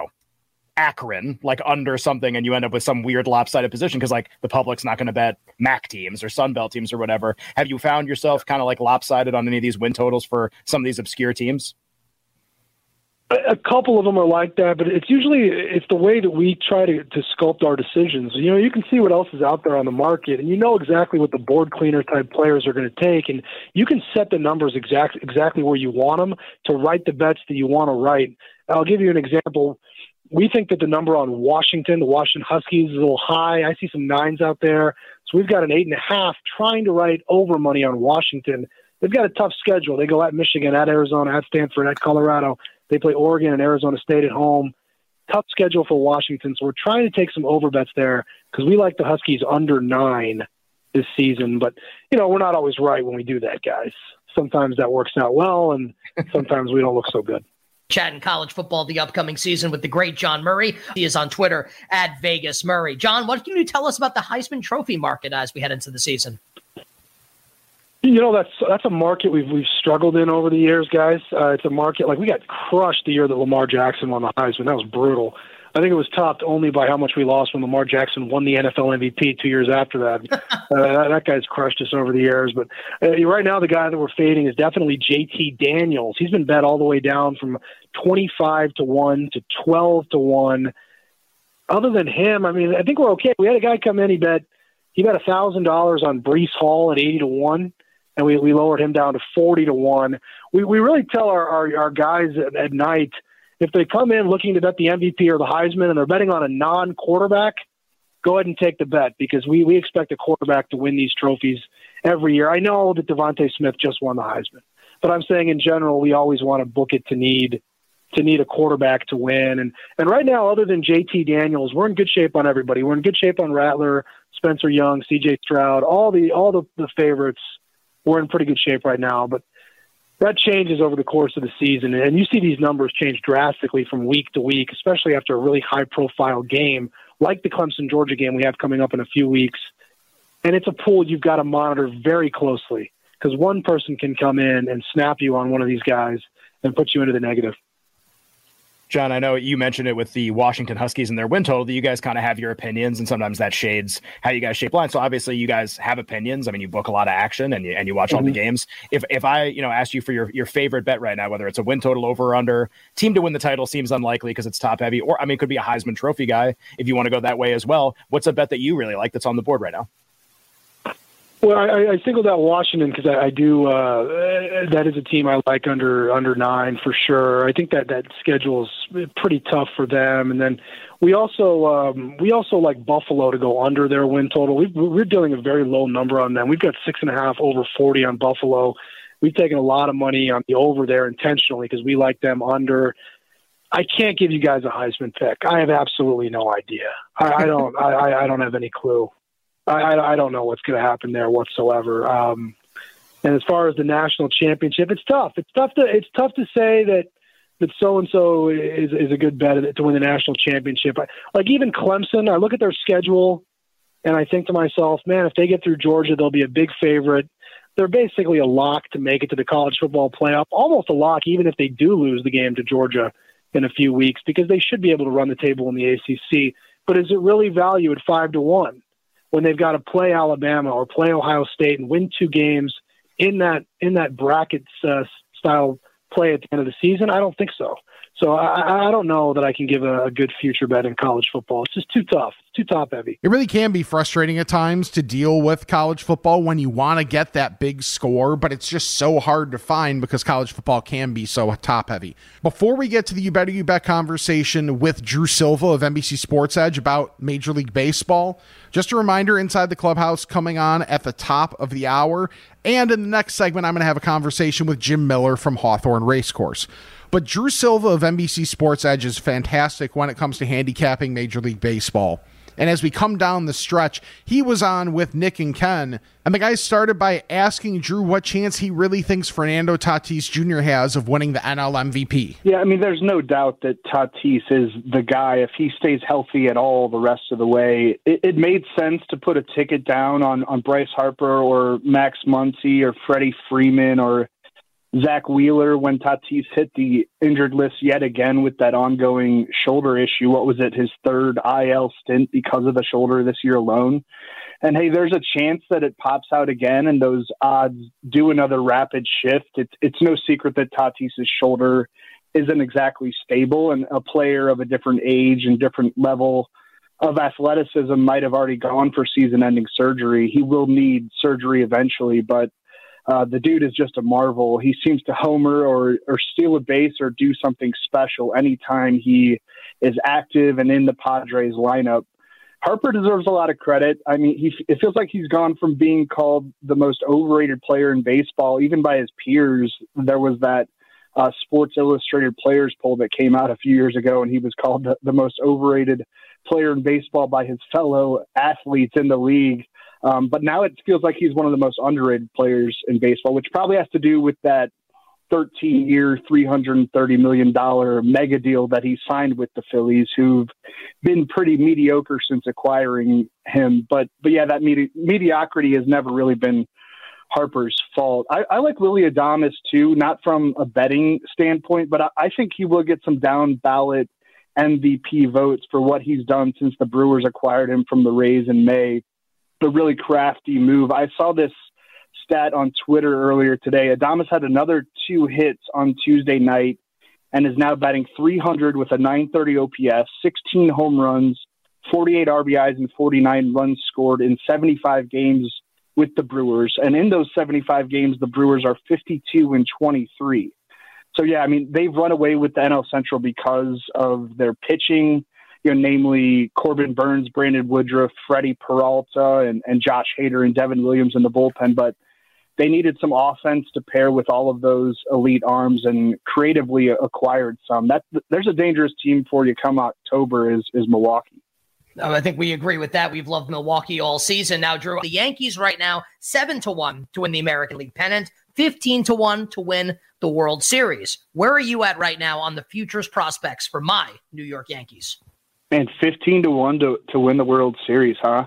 Akron, under something, and you end up with some weird lopsided position because the public's not going to bet MAC teams or Sun Belt teams or whatever. Have you found yourself kind of lopsided on any of these win totals for some of these obscure teams? A couple of them are like that, but it's the way that we try to sculpt our decisions. You can see what else is out there on the market, and you know exactly what the board cleaner type players are going to take, and you can set the numbers exactly where you want them to write the bets that you want to write. I'll give you an example. We think that the number on Washington, the Washington Huskies, is a little high. I see some 9s out there. So we've got an 8.5 trying to write over money on Washington. They've got a tough schedule. They go at Michigan, at Arizona, at Stanford, at Colorado. They play Oregon and Arizona State at home. Tough schedule for Washington. So we're trying to take some over bets there because we like the Huskies under 9 this season. But, we're not always right when we do that, guys. Sometimes that works out well, and sometimes we don't look so good. Chatting college football the upcoming season with the great John Murray. He is on Twitter at Vegas Murray. John, what can you tell us about the Heisman Trophy market as we head into the season? That's a market we've struggled in over the years, guys. It's a market we got crushed the year that Lamar Jackson won the Heisman. That was brutal. I think it was topped only by how much we lost when Lamar Jackson won the NFL MVP 2 years after that. That guy's crushed us over the years. But right now, the guy that we're fading is definitely JT Daniels. He's been bet all the way down from 25-1 to 12-1. Other than him, I think we're okay. We had a guy come in, he bet $1,000 on Breece Hall at 80-1, and we lowered him down to 40-1. We really tell our guys at night, if they come in looking to bet the MVP or the Heisman and they're betting on a non-quarterback, go ahead and take the bet because we expect a quarterback to win these trophies every year. I know that Devontae Smith just won the Heisman, but I'm saying in general, we always want to book it to need a quarterback to win. And right now, other than JT Daniels, we're in good shape on everybody. We're in good shape on Rattler, Spencer Young, CJ Stroud, all the favorites. We're in pretty good shape right now, but that changes over the course of the season. And you see these numbers change drastically from week to week, especially after a really high-profile game like the Clemson-Georgia game we have coming up in a few weeks. And it's a pool you've got to monitor very closely because one person can come in and snap you on one of these guys and put you into the negative. John, I know you mentioned it with the Washington Huskies and their win total that you guys kind of have your opinions, and sometimes that shades how you guys shape lines. So obviously you guys have opinions. I mean, you book a lot of action and you watch all the games. If I asked you for your favorite bet right now, whether it's a win total over or under, team to win the title seems unlikely because it's top heavy, or it could be a Heisman Trophy guy if you want to go that way as well. What's a bet that you really like that's on the board right now? Well, I singled out Washington because I do. That is a team I like under 9 for sure. I think that schedule's pretty tough for them. And then we also like Buffalo to go under their win total. We're doing a very low number on them. We've got 6.5 over 40 on Buffalo. We've taken a lot of money on the over there intentionally because we like them under. I can't give you guys a Heisman pick. I have absolutely no idea. I don't have any clue. I don't know what's going to happen there whatsoever. And as far as the national championship, it's tough. It's tough to say that so and so is a good bet to win the national championship. Like even Clemson, I look at their schedule and I think to myself, man, if they get through Georgia, they'll be a big favorite. They're basically a lock to make it to the college football playoff, almost a lock, even if they do lose the game to Georgia in a few weeks, because they should be able to run the table in the ACC. But is it really value at 5-1? When they've got to play Alabama or play Ohio State and win 2 games in that bracket style play at the end of the season? I don't think so. So I don't know that I can give a good future bet in college football. It's just too tough. It's too top heavy. It really can be frustrating at times to deal with college football when you want to get that big score, but it's just so hard to find because college football can be so top heavy. Before we get to the You Better You Bet conversation with Drew Silva of NBC Sports Edge about Major League Baseball, just a reminder, Inside the Clubhouse coming on at the top of the hour. And in the next segment, I'm going to have a conversation with Jim Miller from Hawthorne Racecourse. But Drew Silva of NBC Sports Edge is fantastic when it comes to handicapping Major League Baseball. And as we come down the stretch, he was on with Nick and Ken, and the guys started by asking Drew what chance he really thinks Fernando Tatis Jr. has of winning the NL MVP. Yeah, I mean, there's no doubt that Tatis is the guy. If he stays healthy at all the rest of the way, it made sense to put a ticket down on Bryce Harper or Max Muncy or Freddie Freeman or Zach Wheeler when Tatis hit the injured list yet again with that ongoing shoulder issue. What was it, his 3rd IL stint because of the shoulder this year alone? And hey, there's a chance that it pops out again and those odds do another rapid shift. It's no secret that Tatis's shoulder isn't exactly stable, and a player of a different age and different level of athleticism might have already gone for season-ending surgery. He will need surgery eventually, but the dude is just a marvel. He seems to homer or steal a base or do something special anytime he is active and in the Padres lineup. Harper deserves a lot of credit. I mean, it feels like he's gone from being called the most overrated player in baseball, even by his peers. There was that Sports Illustrated players poll that came out a few years ago, and he was called the most overrated player in baseball by his fellow athletes in the league. But now it feels like he's one of the most underrated players in baseball, which probably has to do with that 13-year, $330 million mega deal that he signed with the Phillies, who've been pretty mediocre since acquiring him. But yeah, that mediocrity has never really been Harper's fault. I like Willy Adames too, not from a betting standpoint, but I think he will get some down ballot MVP votes for what he's done since the Brewers acquired him from the Rays in May. A really crafty move. I saw this stat on Twitter earlier today. Adames had another 2 hits on Tuesday night and is now batting .300 with a .930 OPS, 16 home runs, 48 RBIs, and 49 runs scored in 75 games with the Brewers. And in those 75 games, the Brewers are 52-23. So yeah, I mean, they've run away with the NL Central because of their pitching namely Corbin Burns, Brandon Woodruff, Freddie Peralta, and Josh Hader and Devin Williams in the bullpen. But they needed some offense to pair with all of those elite arms and creatively acquired some. There's a dangerous team for you come October is Milwaukee. I think we agree with that. We've loved Milwaukee all season. Now, Drew, the Yankees right now, 7-1 to win the American League pennant, 15-1 to win the World Series. Where are you at right now on the futures prospects for my New York Yankees? Man, 15-1 to win the World Series, huh?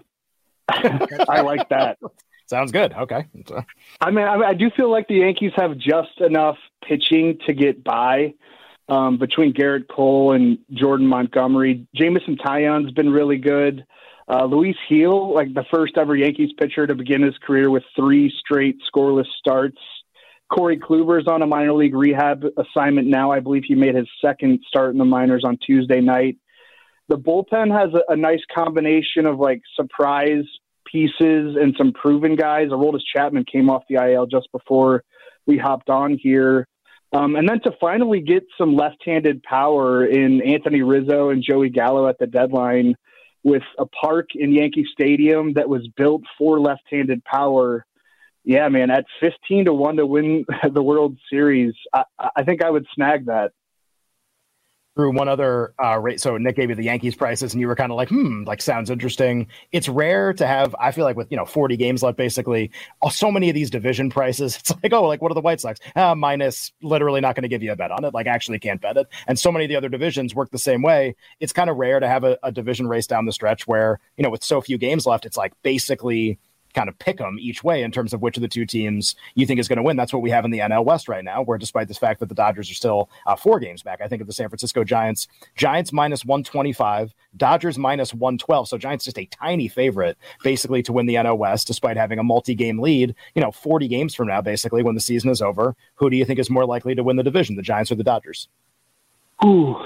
I like that. Sounds good. Okay. I do feel like the Yankees have just enough pitching to get by. Between Garrett Cole and Jordan Montgomery. Jameson Taillon's been really good. Luis Gil, like the first ever Yankees pitcher to begin his career with 3 straight scoreless starts. Corey Kluber's on a minor league rehab assignment now. I believe he made his second start in the minors on Tuesday night. The bullpen has a nice combination of like surprise pieces and some proven guys. Aroldis Chapman came off the IL just before we hopped on here. And then to finally get some left-handed power in Anthony Rizzo and Joey Gallo at the deadline with a park in Yankee Stadium that was built for left-handed power. Yeah, man, at 15-1 to win the World Series, I think I would snag that. Drew, one other rate. So Nick gave you the Yankees prices and you were kind of like, sounds interesting. It's rare to have, I feel like with, 40 games left, basically so many of these division prices, it's like, what are the White Sox? Minus, literally not going to give you a bet on it. Like actually can't bet it. And so many of the other divisions work the same way. It's kind of rare to have a division race down the stretch where, with so few games left, it's like basically kind of pick them each way in terms of which of the two teams you think is going to win. That's what we have in the NL West right now, where despite the fact that the Dodgers are still 4 games back, I think of the San Francisco Giants minus 125, Dodgers minus 112. So Giants just a tiny favorite basically to win the NL West, despite having a multi-game lead, 40 games from now, basically when the season is over. Who do you think is more likely to win the division, the Giants or the Dodgers? Ooh.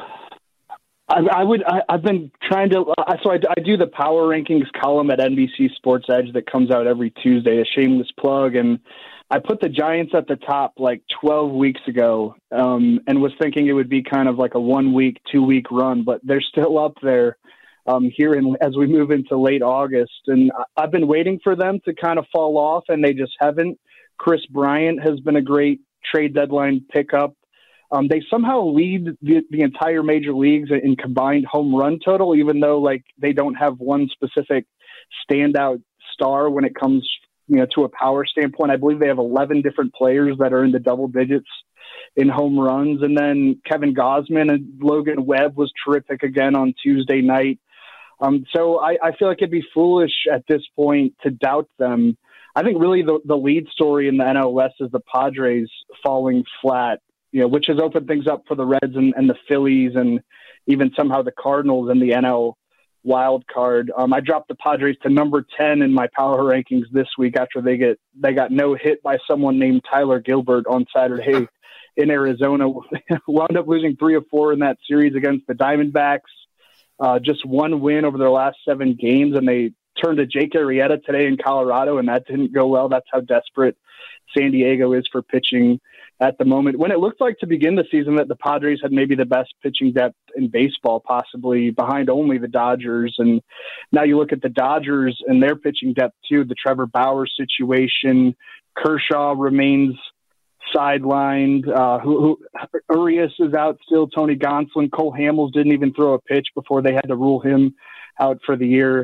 I've been trying to, so I do the power rankings column at NBC Sports Edge that comes out every Tuesday, a shameless plug. And I put the Giants at the top like 12 weeks ago and was thinking it would be kind of like a 1 week, 2 week run, but they're still up there here as we move into late August. And I've been waiting for them to kind of fall off and they just haven't. Chris Bryant has been a great trade deadline pickup. They somehow lead the entire major leagues in combined home run total, even though like they don't have one specific standout star when it comes, to a power standpoint. I believe they have 11 different players that are in the double digits in home runs. And then Kevin Gausman and Logan Webb was terrific again on Tuesday night. So I feel like it'd be foolish at this point to doubt them. I think really the lead story in the NL West is the Padres falling flat, which has opened things up for the Reds and the Phillies and even somehow the Cardinals in the NL wild card. I dropped the Padres to number 10 in my power rankings this week after they got no hit by someone named Tyler Gilbert on Saturday in Arizona. Wound up losing 3 of 4 in that series against the Diamondbacks. Just one win over their last 7 games, and they turned to Jake Arrieta today in Colorado, and that didn't go well. That's how desperate San Diego is for pitching at the moment. When it looked like to begin the season that the Padres had maybe the best pitching depth in baseball, possibly behind only the Dodgers. And now you look at the Dodgers and their pitching depth too, the Trevor Bauer situation. Kershaw remains sidelined. Urias is out still. Tony Gonsolin. Cole Hamels didn't even throw a pitch before they had to rule him out for the year.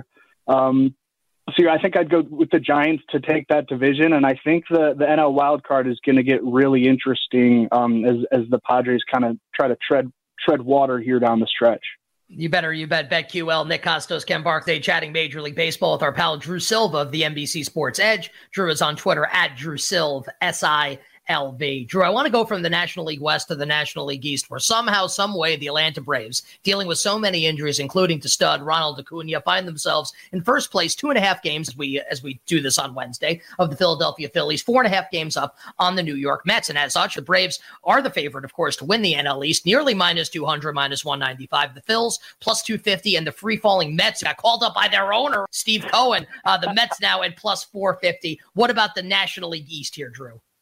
So I think I'd go with the Giants to take that division, and I think the NL wild card is going to get really interesting as the Padres kind of try to tread water here down the stretch. You bet. BetQL, Nick Costos, Ken Barkley chatting Major League Baseball with our pal Drew Silva of the NBC Sports Edge. Drew is on Twitter at DrewSilv, SILV. Drew, I want to go from the National League West to the National League East, where somehow, some way, the Atlanta Braves, dealing with so many injuries, including to stud Ronald Acuna, find themselves in first place, 2.5 games as we do this on Wednesday, of the Philadelphia Phillies, 4.5 games up on the New York Mets. And as such, the Braves are the favorite, of course, to win the NL East, nearly minus 200, minus 195. The Phils, plus 250, and the free-falling Mets got called up by their owner, Steve Cohen. The Mets now at plus 450. What about the National League East here, Drew?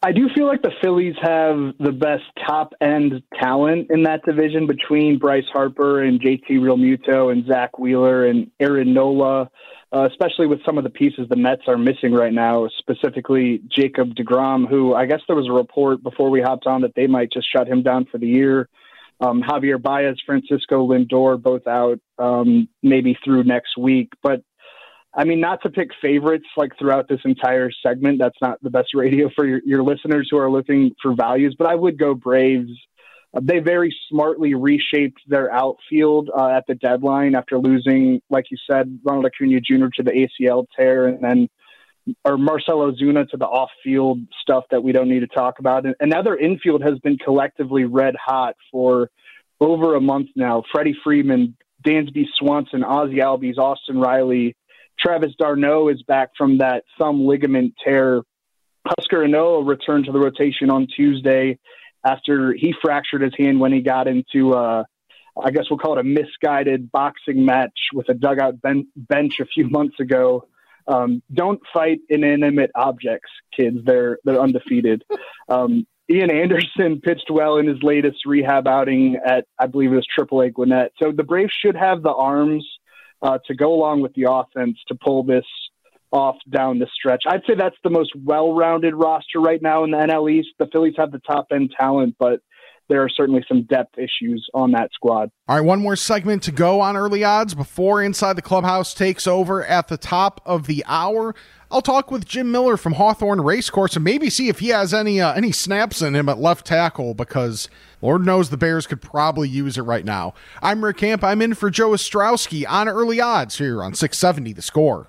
I do feel like the Phillies have the best top-end talent in that division between Bryce Harper and JT Realmuto and Zach Wheeler and Aaron Nola, especially with some of the pieces the Mets are missing right now, specifically Jacob deGrom, who I guess there was a report before we hopped on that they might just shut him down for the year. Javier Baez, Francisco Lindor, both out maybe through next week. But I mean, not to pick favorites like throughout this entire segment. That's not the best radio for your listeners who are looking for values, but I would go Braves. They very smartly reshaped their outfield at the deadline after losing, like you said, Ronald Acuna Jr. to the ACL tear, and then Marcell Ozuna to the off-field stuff that we don't need to talk about. And now their infield has been collectively red hot for over a month now. Freddie Freeman, Dansby Swanson, Ozzie Albies, Austin Riley, Travis d'Arnaud is back from that thumb ligament tear. Husker Ynoa returned to the rotation on Tuesday after he fractured his hand when he got into, I guess we'll call it a misguided boxing match with a dugout bench a few months ago. Don't fight inanimate objects, kids. They're undefeated. Ian Anderson pitched well in his latest rehab outing at, I believe it was AAA Gwinnett. So the Braves should have the arms to go along with the offense to pull this off down the stretch. I'd say that's the most well-rounded roster right now in the NL East. The Phillies have the top-end talent, but there are certainly some depth issues on that squad. All right, one more segment to go on early odds before Inside the Clubhouse takes over at the top of the hour. I'll talk with Jim Miller from Hawthorne Racecourse and maybe see if he has any snaps in him at left tackle, because Lord knows the Bears could probably use it right now. I'm Rick Camp. I'm in for Joe Ostrowski on early odds here on 670 The Score.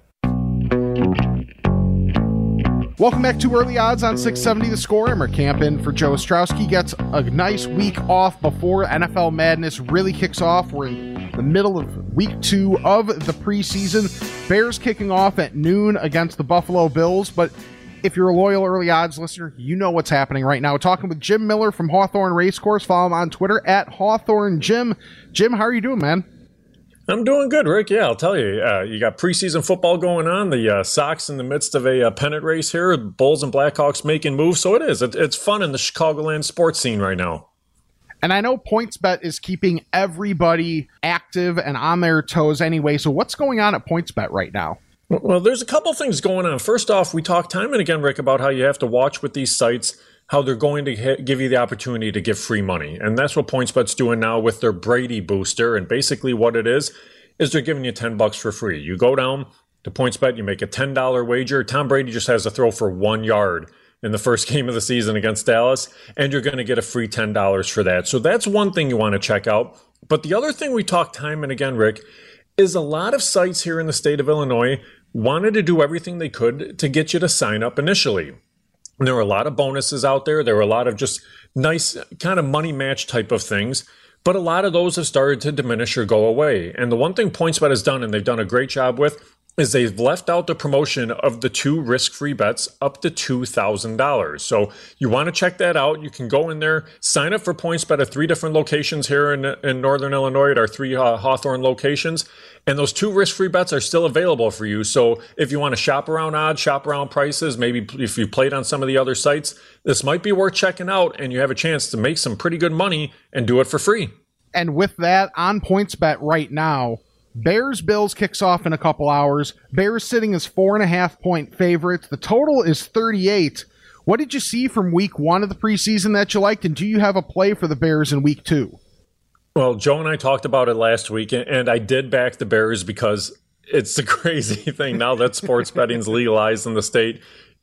Welcome back to Early Odds on 670 The Score. I'm Rick Camp in for Joe Ostrowski. Gets a nice week off before NFL Madness really kicks off. We're in the middle of week 2 of the preseason. Bears kicking off at noon against the Buffalo Bills. But if you're a loyal Early Odds listener, you know what's happening right now. We're talking with Jim Miller from Hawthorne Racecourse. Follow him on Twitter at Hawthorne Jim. Jim, how are you doing, man? I'm doing good, Rick. Yeah, I'll tell you. You got preseason football going on. The Sox in the midst of a pennant race here. Bulls and Blackhawks making moves. So it is. It's fun in the Chicagoland sports scene right now. And I know PointsBet is keeping everybody active and on their toes anyway. So what's going on at PointsBet right now? Well, there's a couple things going on. First off, we talk time and again, Rick, about how you have to watch with these sites, how they're going to give you the opportunity to give free money. And that's what PointsBet's doing now with their Brady Booster. And basically what it is they're giving you $10 for free. You go down to PointsBet, you make a $10 wager. Tom Brady just has to throw for 1 yard in the first game of the season against Dallas, and you're going to get a free $10 for that. So that's one thing you want to check out. But the other thing we talk time and again, Rick, is a lot of sites here in the state of Illinois wanted to do everything they could to get you to sign up initially. And there were a lot of bonuses out there. There were a lot of just nice kind of money match type of things. But a lot of those have started to diminish or go away. And the one thing PointsBet has done, and they've done a great job with, is they've left out the promotion of the 2 risk-free bets up to $2,000. So you want to check that out. You can go in there, sign up for PointsBet at 3 different locations here in Northern Illinois at our 3 Hawthorne locations. And those 2 risk-free bets are still available for you. So if you want to shop around odds, shop around prices, maybe if you played on some of the other sites, this might be worth checking out, and you have a chance to make some pretty good money and do it for free. And with that, on PointsBet right now, Bears-Bills kicks off in a couple hours. Bears sitting as 4.5-point favorites. The total is 38. What did you see from week 1 of the preseason that you liked, and do you have a play for the Bears in week 2? Well, Joe and I talked about it last week, and I did back the Bears because it's the crazy thing now that sports betting's legalized in the state.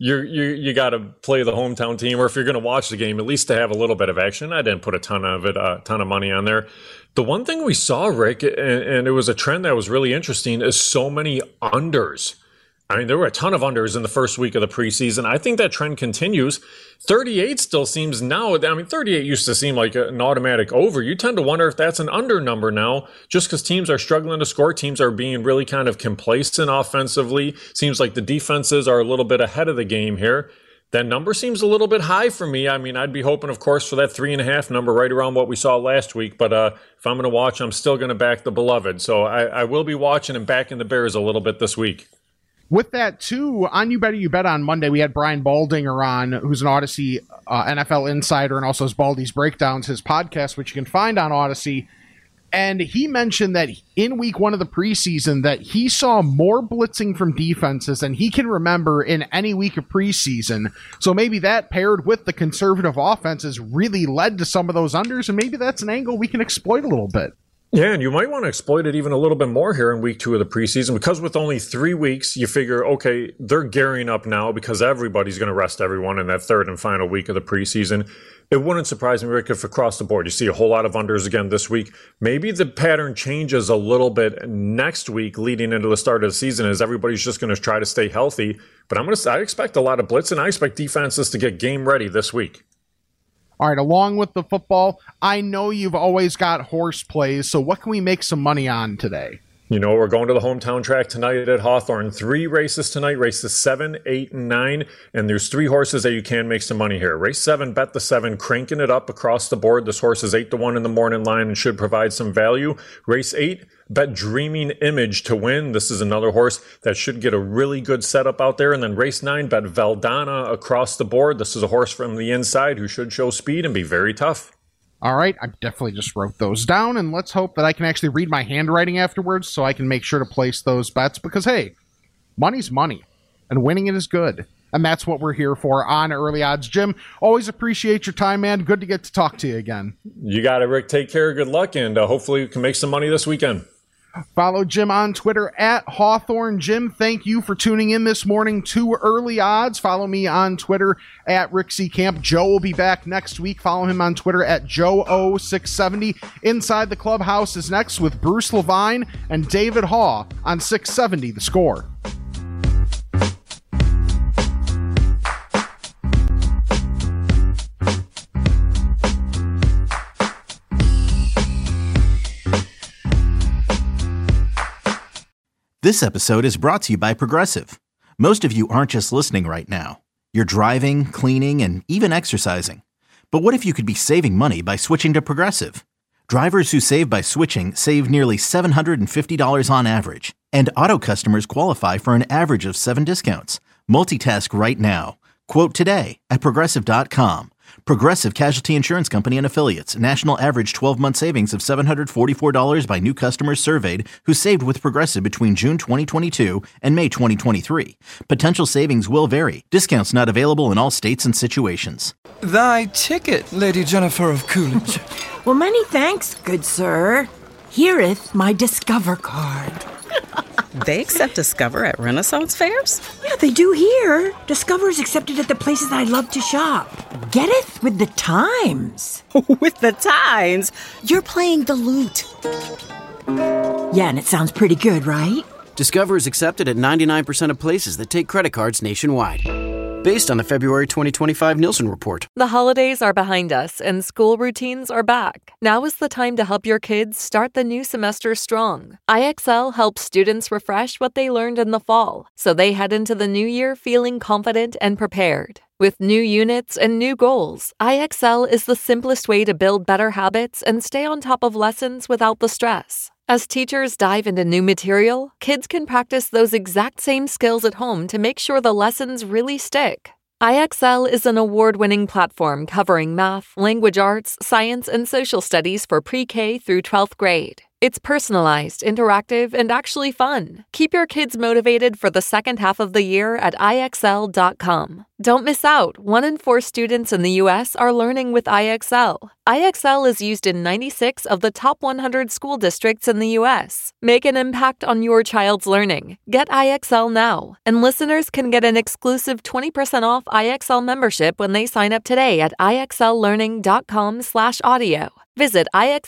You got to play the hometown team, or if you're going to watch the game, at least to have a little bit of action. I didn't put a ton of money on there. The one thing we saw, Rick, and it was a trend that was really interesting, is so many unders. I mean, there were a ton of unders in the first week of the preseason. I think that trend continues. 38 still seems now, I mean, 38 used to seem like an automatic over. You tend to wonder if that's an under number now, just because teams are struggling to score. Teams are being really kind of complacent offensively. Seems like the defenses are a little bit ahead of the game here. That number seems a little bit high for me. I mean, I'd be hoping, of course, for that 3.5 number right around what we saw last week. But if I'm going to watch, I'm still going to back the beloved. So I will be watching and backing the Bears a little bit this week. With that, too, on You Better You Bet on Monday, we had Brian Baldinger on, who's an Odyssey NFL insider and also has Baldy's Breakdowns, his podcast, which you can find on Odyssey. And he mentioned that in week 1 of the preseason that he saw more blitzing from defenses than he can remember in any week of preseason. So maybe that paired with the conservative offenses really led to some of those unders, and maybe that's an angle we can exploit a little bit. Yeah, and you might want to exploit it even a little bit more here in week 2 of the preseason, because with only 3 weeks, you figure, okay, they're gearing up now because everybody's going to rest everyone in that third and final week of the preseason. It wouldn't surprise me, Rick, if across the board you see a whole lot of unders again this week. Maybe the pattern changes a little bit next week leading into the start of the season as everybody's just going to try to stay healthy. But I expect a lot of blitz, and I expect defenses to get game ready this week. All right, along with the football, I know you've always got horse plays, so what can we make some money on today? You know, we're going to the hometown track tonight at Hawthorne. 3 races tonight, races 7, 8, and 9. And there's 3 horses that you can make some money here. Race 7, bet the 7, cranking it up across the board. This horse is 8-1 in the morning line and should provide some value. Race 8, bet Dreaming Image to win. This is another horse that should get a really good setup out there. And then race 9, bet Valdana across the board. This is a horse from the inside who should show speed and be very tough. All right, I definitely just wrote those down, and let's hope that I can actually read my handwriting afterwards so I can make sure to place those bets because, hey, money's money, and winning it is good. And that's what we're here for on Early Odds. Jim, always appreciate your time, man. Good to get to talk to you again. You got it, Rick. Take care. Good luck, and hopefully you can make some money this weekend. Follow Jim on Twitter at Hawthorne. Jim, thank you for tuning in this morning to Early Odds. Follow me on Twitter at Rick C. Camp. Joe will be back next week. Follow him on Twitter at Joe0670. Inside the Clubhouse is next with Bruce Levine and David Haw on 670 The Score. This episode is brought to you by Progressive. Most of you aren't just listening right now. You're driving, cleaning, and even exercising. But what if you could be saving money by switching to Progressive? Drivers who save by switching save nearly $750 on average. And auto customers qualify for an average of 7 discounts. Multitask right now. Quote today at Progressive.com. Progressive Casualty Insurance Company and Affiliates. National average 12-month savings of $744 by new customers surveyed who saved with Progressive between June 2022 and May 2023. Potential savings will vary. Discounts not available in all states and situations. Thy ticket, Lady Jennifer of Coolidge. Well, many thanks, good sir. Here'th my Discover card. They accept Discover at Renaissance fairs? Yeah, they do here. Discover's accepted at the places I love to shop. Getteth with the times. With the times? You're playing the lute. Yeah, and it sounds pretty good, right? Discover is accepted at 99% of places that take credit cards nationwide. Based on the February 2025 Nielsen report. The holidays are behind us and school routines are back. Now is the time to help your kids start the new semester strong. IXL helps students refresh what they learned in the fall, so they head into the new year feeling confident and prepared. With new units and new goals, IXL is the simplest way to build better habits and stay on top of lessons without the stress. As teachers dive into new material, kids can practice those exact same skills at home to make sure the lessons really stick. IXL is an award-winning platform covering math, language arts, science, and social studies for pre-K through 12th grade. It's personalized, interactive, and actually fun. Keep your kids motivated for the second half of the year at IXL.com. Don't miss out. 1 in 4 students in the U.S. are learning with IXL. IXL is used in 96 of the top 100 school districts in the U.S. Make an impact on your child's learning. Get IXL now. And listeners can get an exclusive 20% off IXL membership when they sign up today at IXLlearning.com/audio. Visit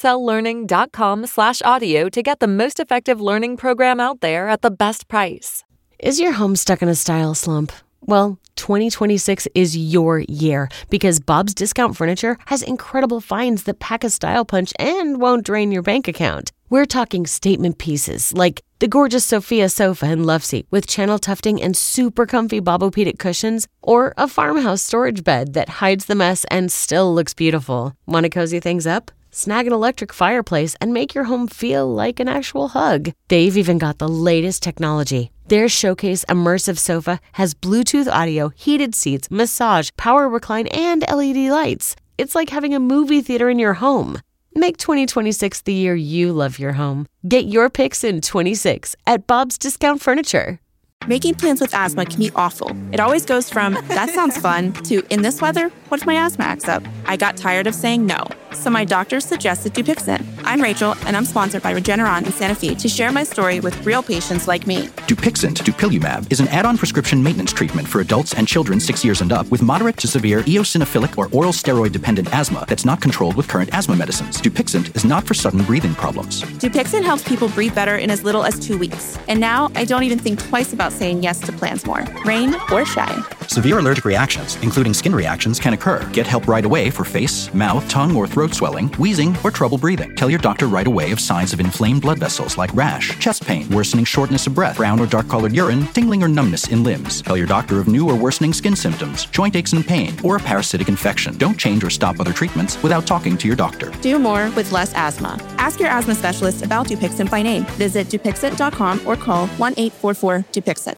IXLlearning.com/audio to get the most effective learning program out there at the best price. Is your home stuck in a style slump? Well, 2026 is your year because Bob's Discount Furniture has incredible finds that pack a style punch and won't drain your bank account. We're talking statement pieces like the gorgeous Sophia sofa and love seat with channel tufting and super comfy Bobopedic cushions, or a farmhouse storage bed that hides the mess and still looks beautiful. Want to cozy things up? Snag an electric fireplace and make your home feel like an actual hug. They've even got the latest technology, Their Showcase Immersive Sofa has Bluetooth audio, heated seats, massage, power recline, and LED lights. It's like having a movie theater in your home. Make 2026 the year you love your home. Get your picks in 26 at Bob's Discount Furniture. Making plans with asthma can be awful. It always goes from, that sounds fun, to, in this weather, what if my asthma acts up? I got tired of saying no, so my doctor suggested Dupixent. I'm Rachel, and I'm sponsored by Regeneron in Santa Fe to share my story with real patients like me. Dupixent, dupilumab, is an add-on prescription maintenance treatment for adults and children 6 years and up with moderate to severe eosinophilic or oral steroid-dependent asthma that's not controlled with current asthma medicines. Dupixent is not for sudden breathing problems. Dupixent helps people breathe better in as little as 2 weeks. And now, I don't even think twice about saying yes to plans more, rain or shine. Severe allergic reactions, including skin reactions, can occur. Get help right away for face, mouth, tongue, or throat swelling, wheezing, or trouble breathing. Tell your doctor right away of signs of inflamed blood vessels like rash, chest pain, worsening shortness of breath, brown or dark-colored urine, tingling or numbness in limbs. Tell your doctor of new or worsening skin symptoms, joint aches and pain, or a parasitic infection. Don't change or stop other treatments without talking to your doctor. Do more with less asthma. Ask your asthma specialist about Dupixent by name. Visit Dupixent.com or call 1-844-DUPIXENT.